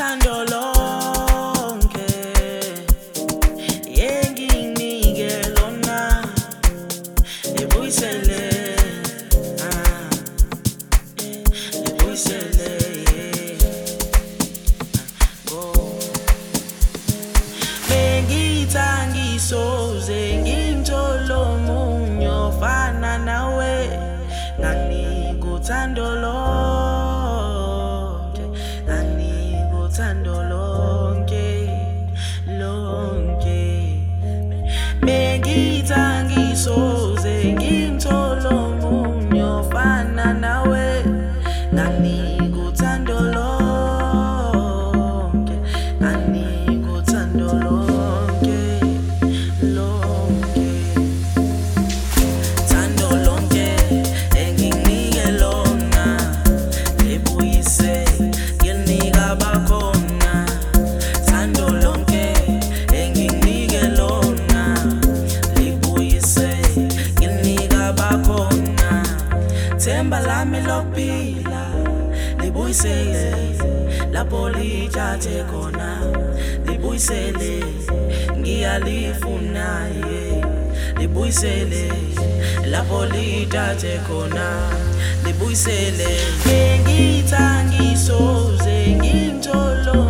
Thando lonke yenginike lona libuyisele libuyisele go bengithangisoze ngintsholo munyo fana nawe nganikuthando lonke nganikuthando lonke lonke bengithangisoze ngintsholo munyo fana nawe nganikuthando lonke nganikuthando lonke lonke thando lonke enginike lona libuyise nginika bakhona thando lonke enginike lona libuyise nginika bakhona themba lami lokuphila libuyisele lapho lithathe khona libuyisele ngiyalifuna libuyisele lapho lithathe khona libuyisele ngithangisoze ngintsholo